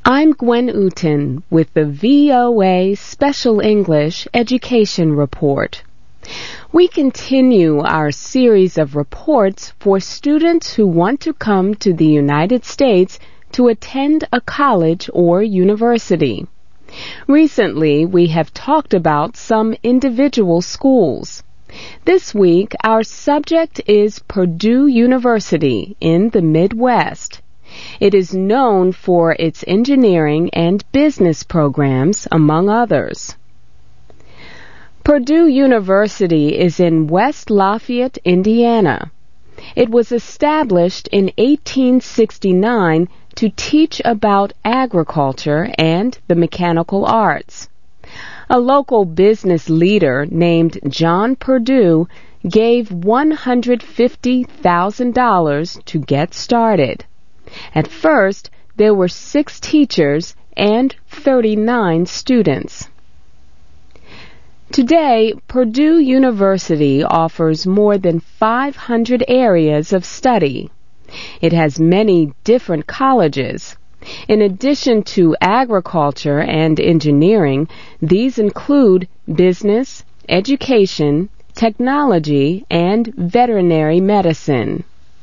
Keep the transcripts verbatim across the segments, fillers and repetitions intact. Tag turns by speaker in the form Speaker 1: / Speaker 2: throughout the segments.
Speaker 1: I'm Gwen Uten with the V O A Special English Education Report. We continue our series of reports for students who want to come to the United States to attend a college or university. Recently, we have talked about some individual schools. This week, our subject is Purdue University in the Midwest. It is known for its engineering and business programs, among others. Purdue University is in West Lafayette, Indiana. It was established in eighteen sixty-nine to teach about agriculture and the mechanical arts. A local business leader named John Purdue gave one hundred fifty thousand dollars to get started. At first, there were six teachers and thirty-nine students. Today, Purdue University offers more than five hundred areas of study. It has many different colleges. In addition to agriculture and engineering, these include business, education, technology, and veterinary medicine.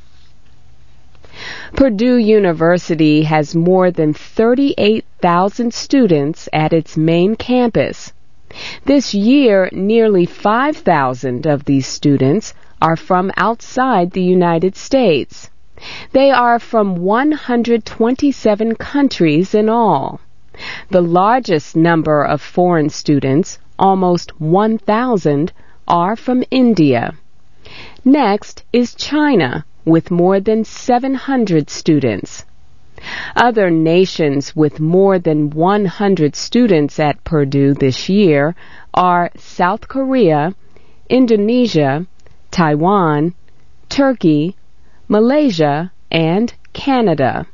Speaker 1: Purdue University has more than thirty-eight thousand students at its main campus. This year, nearly five thousand of these students are from outside the United States. They are from one hundred twenty-seven countries in all. The largest number of foreign students, almost one thousand, are from India. Next is China, with more than seven hundred students. Other nations with more than one hundred students at Purdue this year are South Korea, Indonesia, Taiwan, Turkey, Malaysia, and Canada.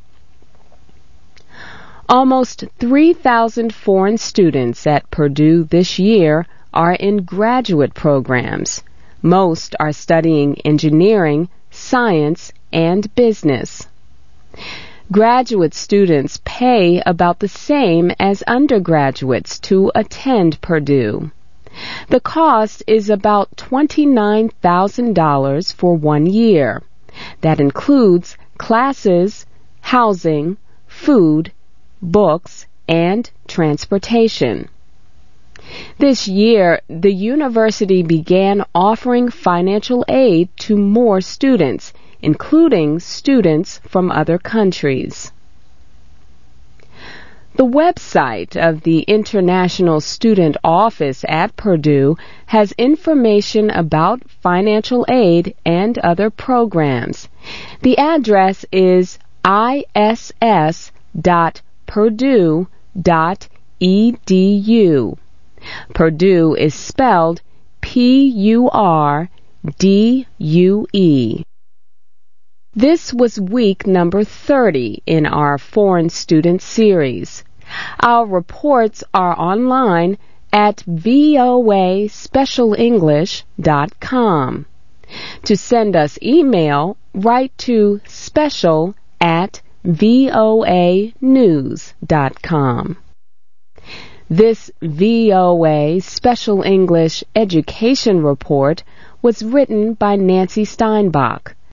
Speaker 1: Almost three thousand foreign students at Purdue this year are in graduate programs. Most are studying engineering, science, and business. Graduate students pay about the same as undergraduates to attend Purdue. The cost is about twenty-nine thousand dollars for one year. That includes classes, housing, food, books, and transportation. This year, the university began offering financial aid to more students, including students from other countries. The website of the International Student Office at Purdue has information about financial aid and other programs. The address is I S S dot purdue dot E D U. Purdue is spelled P U R D U E. This was week number thirty in our Foreign Student Series. Our reports are online at V O A special english dot com. To send us email, write to special at V O A news dot com. This V O A Special English Education Report was written by Nancy Steinbach.